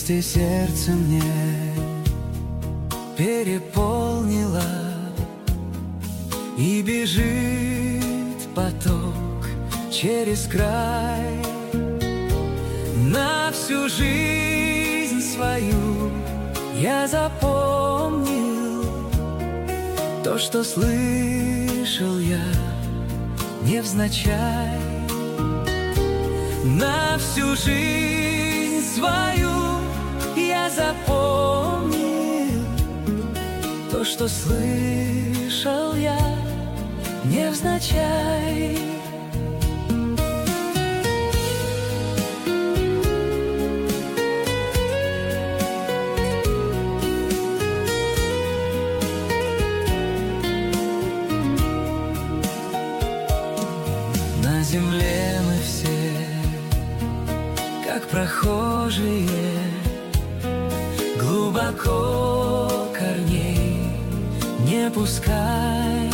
счастье сердце мне переполнило, и бежит поток через край. На всю жизнь свою я запомнил то, что слышал я невзначай. На всю жизнь свою я запомнил то, что слышал я невзначай. На земле мы все как прохожие, глубоко корней не пускай.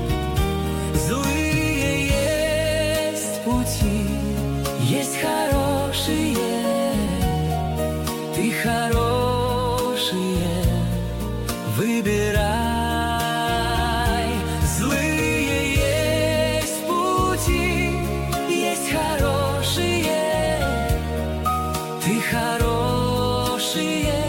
Злые есть пути, есть хорошие, ты хорошие выбирай. Злые есть пути, есть хорошие, ты хорошие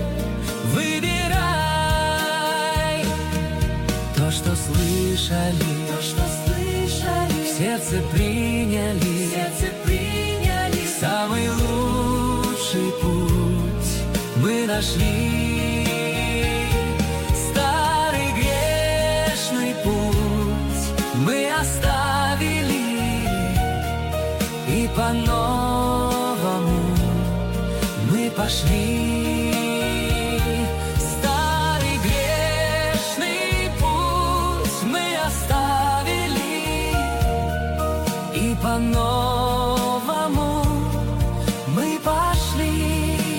выбирай. То, что слышали, в сердце приняли, самый лучший путь мы нашли. Старый грешный путь мы оставили, и по-новому мы пошли. Старый грешный путь мы оставили, и по-новому мы пошли.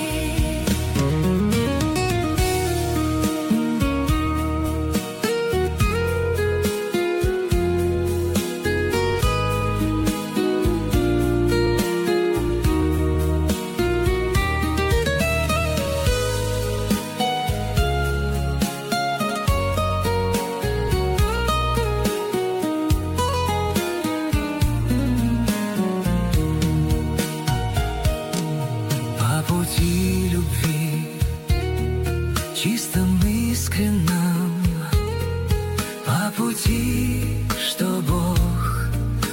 По пути любви, чистым искренним, по пути, что Бог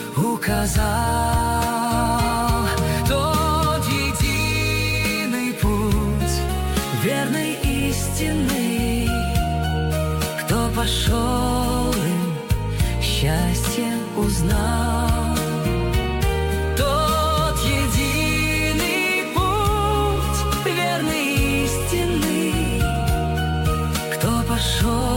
указал, тот единый путь верной истины. Кто пошел им, счастье узнал. Тот единый путь верной истины. Кто пошел